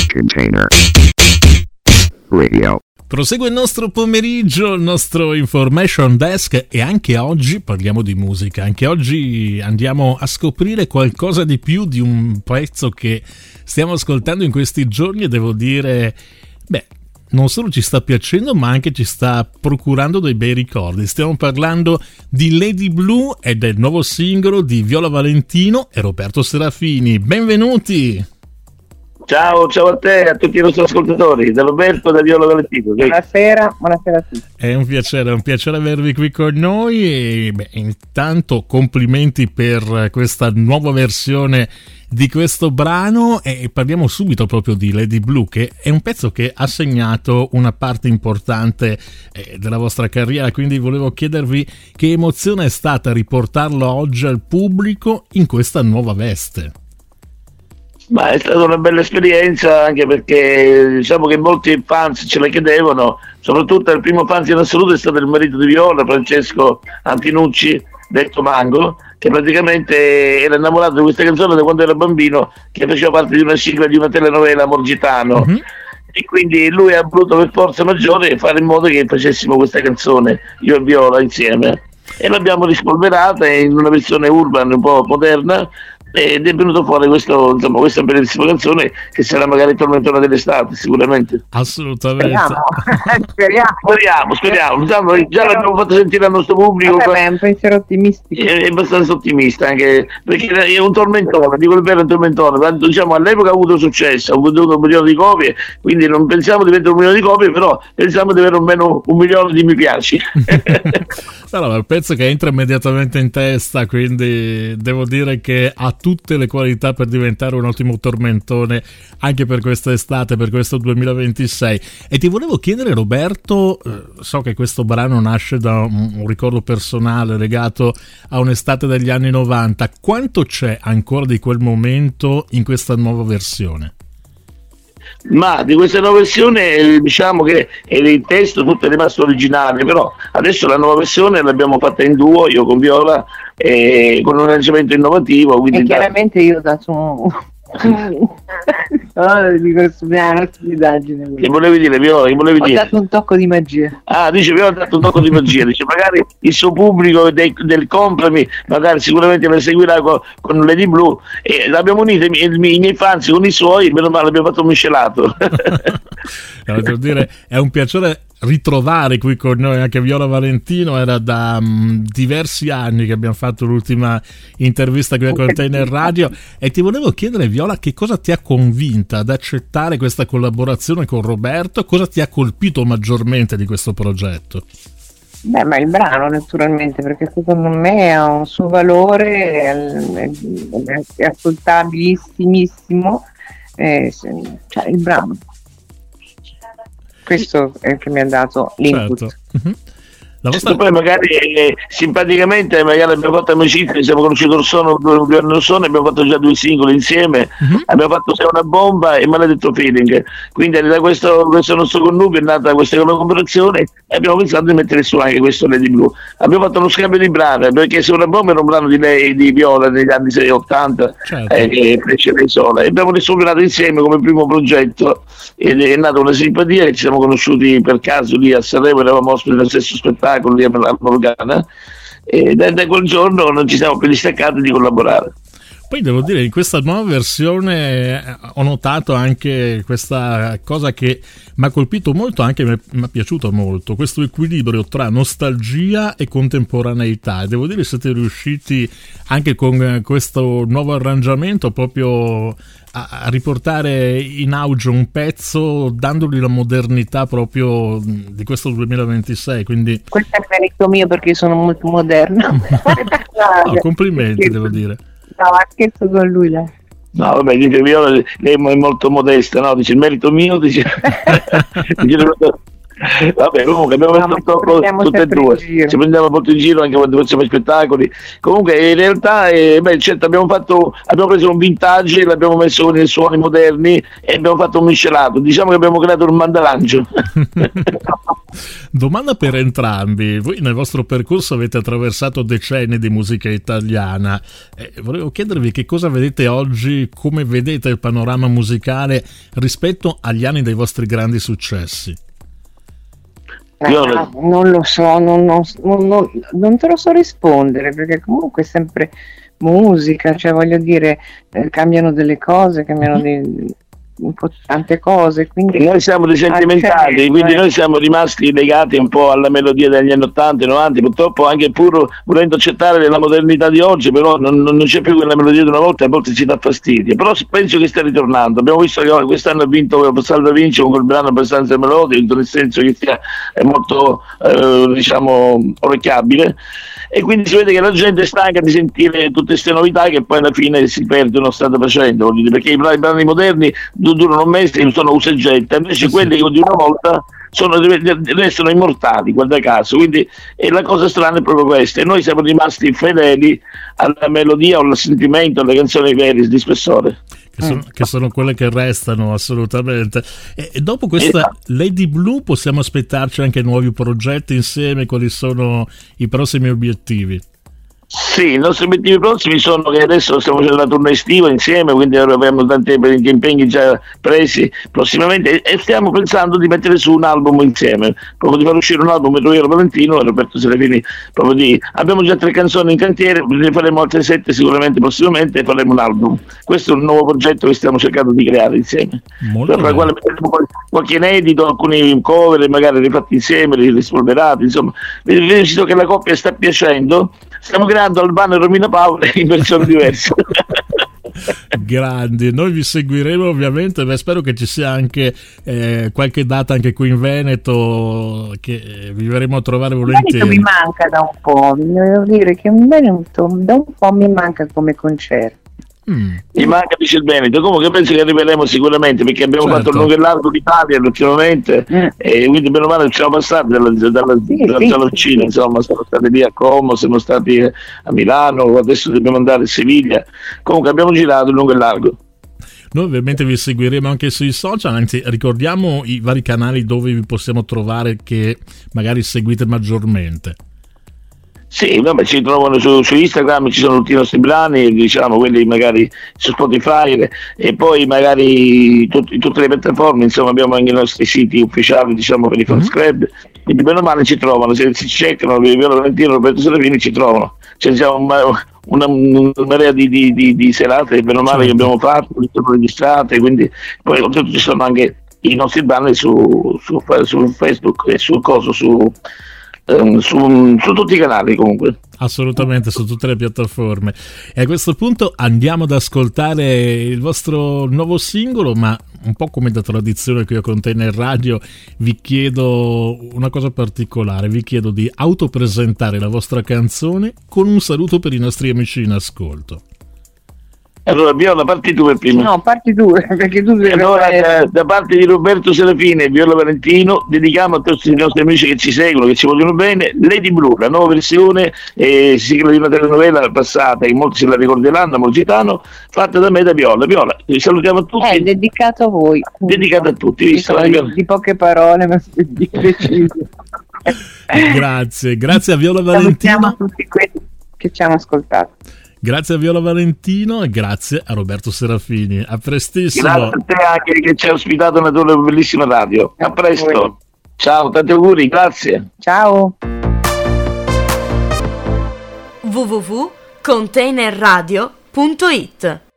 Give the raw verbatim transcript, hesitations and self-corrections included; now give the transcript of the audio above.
Container Radio. Prosegue il nostro pomeriggio, il nostro Information Desk, e anche oggi parliamo di musica. Anche oggi andiamo a scoprire qualcosa di più di un pezzo che stiamo ascoltando in questi giorni e devo dire, beh, non solo ci sta piacendo ma anche ci sta procurando dei bei ricordi. Stiamo parlando di Lady Blue e del nuovo singolo di Viola Valentino e Roberto Serafini. Benvenuti! Ciao, ciao a te e a tutti i nostri ascoltatori, da Roberto e da Viola Valentino. Buonasera, buonasera a tutti. È un piacere, è un piacere avervi qui con noi e beh, intanto complimenti per questa nuova versione di questo brano e parliamo subito proprio di Lady Blue, che è un pezzo che ha segnato una parte importante eh, della vostra carriera, quindi volevo chiedervi che emozione è stata riportarlo oggi al pubblico in questa nuova veste. Ma è stata una bella esperienza, anche perché diciamo che molti fans ce la chiedevano, soprattutto il primo fan in assoluto è stato il marito di Viola, Francesco Antinucci, detto Mango, che praticamente era innamorato di questa canzone da quando era bambino, che faceva parte di una sigla di una telenovela, Amor Gitano. Mm-hmm. E quindi lui ha voluto per forza maggiore fare in modo che facessimo questa canzone, io e Viola insieme, e l'abbiamo rispolverata in una versione urban un po' moderna, ed è venuto fuori questo, insomma, questa bellissima canzone che sarà magari il tormentone dell'estate, sicuramente. Assolutamente. Speriamo. Speriamo, speriamo. speriamo. Già l'abbiamo fatto sentire al nostro pubblico. Vabbè, è un pensiero ottimistico. È, è abbastanza ottimista, anche perché è un tormentone, dico il vero, è un tormentone. Diciamo, all'epoca ha avuto successo, ha avuto un milione di copie, quindi non pensiamo di vendere un milione di copie, però pensiamo di avere almeno un milione di mi piaci. Allora, è un pezzo che entra immediatamente in testa, quindi devo dire che ha tutte le qualità per diventare un ottimo tormentone anche per questa estate, per questo duemilaventisei. E ti volevo chiedere, Roberto, eh, so che questo brano nasce da un, un ricordo personale legato a un'estate degli anni novanta, quanto c'è ancora di quel momento in questa nuova versione? Ma di questa nuova versione diciamo che il testo tutto è rimasto originale, però adesso la nuova versione l'abbiamo fatta in duo, io con Viola, e con un arrangiamento innovativo, quindi e chiaramente da... io ho dato un... oh, di questo piano stupidaggine. Che volevi dire, Viola? Che volevi ho dire? dato un tocco di magia. Ah, dice Viola ha dato un tocco di magia, dice magari il suo pubblico dei, del Comprami magari sicuramente lo seguirà con, con Lady Blue, e l'abbiamo unito i, i, i miei fans con i suoi, meno male abbiamo fatto un miscelato. No, devo dire, è un piacere ritrovare qui con noi anche Viola Valentino. Era da um, diversi anni che abbiamo fatto l'ultima intervista qui a Container Radio, e ti volevo chiedere, Viola, che cosa ti ha convinta ad accettare questa collaborazione con Roberto? Cosa ti ha colpito maggiormente di questo progetto? Beh, ma il brano naturalmente, perché secondo me ha un suo valore, è, è ascoltabilissimissimo, eh, cioè il brano. Questo è il che mi ha dato l'input. Certo. Uh-huh. La vostra... Poi magari eh, simpaticamente magari abbiamo fatto amicizia, ci siamo conosciuti Orsono due, due anni Orsono, abbiamo fatto già due singoli insieme, uh-huh. Abbiamo fatto Sei una bomba e Maledetto Feeling, quindi da questo, questo nostro connubio è nata questa collaborazione e abbiamo pensato di mettere su anche questo Lady Blue. Abbiamo fatto uno scambio di brani, perché Sei una bomba era un brano di lei, di Viola negli anni ottanta, certo. eh, che fece lei sola, e abbiamo risolverato insieme come primo progetto ed è nata una simpatia, che ci siamo conosciuti per caso lì a Sanremo, eravamo ospiti dello stesso spettacolo lì a Morgana, e da, da quel giorno non ci siamo più distaccati di collaborare. Poi devo dire, in questa nuova versione ho notato anche questa cosa che mi ha colpito molto, anche mi è piaciuto molto, questo equilibrio tra nostalgia e contemporaneità, e devo dire siete riusciti anche con questo nuovo arrangiamento proprio a riportare in auge un pezzo, dandogli la modernità proprio di questo duemilaventisei. Quindi questo è merito mio, perché sono molto moderna. No, complimenti, scherzo. Devo dire. No, scherzo con lui, lei. No, vabbè, dice Viola, lei è molto modesta, no? Dice il merito mio, dice, dice Vabbè, comunque abbiamo No, fatto ma ci tutte e sempre in due, giro. ci prendiamo molto in giro anche quando facciamo i spettacoli. Comunque in realtà eh, beh, certo, abbiamo fatto abbiamo preso un vintage, l'abbiamo messo con i suoni moderni e abbiamo fatto un miscelato. Diciamo che abbiamo creato un mandalancio. Domanda per entrambi: voi nel vostro percorso avete attraversato decenni di musica italiana, eh, volevo chiedervi che cosa vedete oggi, come vedete il panorama musicale rispetto agli anni dei vostri grandi successi. Io- Ah, non lo so, non, non- non- non- non te lo so rispondere, perché comunque è sempre musica, cioè voglio dire, eh, cambiano delle cose, cambiano di- un po' tante cose, quindi Noi siamo dei sentimentali, Ah, certo, quindi eh. noi siamo rimasti legati un po' alla melodia degli anni ottanta e novanta, purtroppo anche pur volendo accettare la modernità di oggi, però non, non c'è più quella melodia di una volta, a volte ci dà fastidio, però penso che stia ritornando. Abbiamo visto che quest'anno ha vinto Salvo Vinci con quel brano abbastanza melodico, nel senso che sia, è molto eh, diciamo orecchiabile, e quindi si vede che la gente è stanca di sentire tutte queste novità che poi alla fine si perdono strada facendo, voglio dire, perché i brani, i brani moderni du- durano un mese, sono usa e getta, invece Sì, quelli di una volta sono, restano immortali, guarda caso. Quindi e la cosa strana è proprio questa, e noi siamo rimasti fedeli alla melodia o al sentimento, alle canzoni vere di spessore. Che sono, che sono quelle che restano assolutamente. E, e dopo questa Esatto. Lady Blue possiamo aspettarci anche nuovi progetti insieme? Quali sono i prossimi obiettivi? Sì, i nostri obiettivi prossimi sono che adesso stiamo facendo la tournée estiva insieme, quindi abbiamo tanti impegni già presi prossimamente e stiamo pensando di mettere su un album insieme, proprio di far uscire un album tra Viola Valentino e Roberto Serafini. Proprio di... Abbiamo già tre canzoni in cantiere, ne faremo altre sette sicuramente prossimamente e faremo un album. Questo è un nuovo progetto che stiamo cercando di creare insieme, Molto tra il quale bene. metteremo qual- qualche inedito, alcuni cover magari rifatti insieme, rispolverati, insomma, visto che la coppia sta piacendo, stiamo creando Albano e Romina Paola in versioni diverse. Grandi, noi vi seguiremo ovviamente. Beh, spero che ci sia anche eh, qualche data anche qui in Veneto che eh, vi verremo a trovare il Veneto volentieri. mi manca da un po', devo dire che in Veneto da un po' mi manca come concerto. Mm. Mi manca, dice il Veneto. Comunque penso che arriveremo sicuramente, perché abbiamo Certo. fatto il lungo e largo d'Italia ultimamente, Mm. e quindi meno male ci siamo passati dalla, dalla, Sì, dalla sì, Salocina, sì. insomma, siamo stati lì a Como, siamo stati a Milano, adesso dobbiamo andare a Siviglia. Comunque abbiamo girato il lungo e largo. Noi ovviamente vi seguiremo anche sui social, anzi ricordiamo i vari canali dove vi possiamo trovare, che magari seguite maggiormente. Sì, vabbè, ci trovano su, su Instagram, ci sono tutti i nostri brani, diciamo, quelli magari su Spotify, e poi magari tutti- tutte le piattaforme, insomma, abbiamo anche i nostri siti ufficiali, diciamo, per i fans club, quindi bene o male ci trovano, se si cercano Viola Valentino, Roberto Serafini, ci trovano. C'è diciamo, una, una, una marea di, di, di, di serate, bene o male, che Certo. abbiamo fatto, che sono registrate, quindi poi oltretutto ci sono anche i nostri brani su, su, su Facebook e su coso, su... ehm, Su, su tutti i canali comunque. Assolutamente, su tutte le piattaforme. E a questo punto andiamo ad ascoltare il vostro nuovo singolo, ma un po' come da tradizione qui a Container Radio vi chiedo una cosa particolare, vi chiedo di autopresentare la vostra canzone con un saluto per i nostri amici in ascolto. Allora Viola, parti tu per prima. No, parti tu, perché tu devi Allora, fare- da, da parte di Roberto Serafini e Viola Valentino dedichiamo a tutti i nostri amici che ci seguono, che ci vogliono bene, Lady Blue, la nuova versione, eh, sigla di una telenovela passata che molti se la ricorderanno, Amorgitano, fatta da me e da Viola. Viola, vi salutiamo a tutti, è dedicato a voi. dedicata a tutti, visto? Di, di, di poche parole, ma di precise. Grazie, grazie a Viola Salutiamo Valentino. tutti quelli che ci hanno ascoltato. Grazie a Viola Valentino e grazie a Roberto Serafini. A prestissimo. Grazie a te anche che ci hai ospitato nella tua bellissima radio. A Grazie a voi. presto. Ciao, tanti auguri, grazie. Ciao. w w w punto containerradio punto it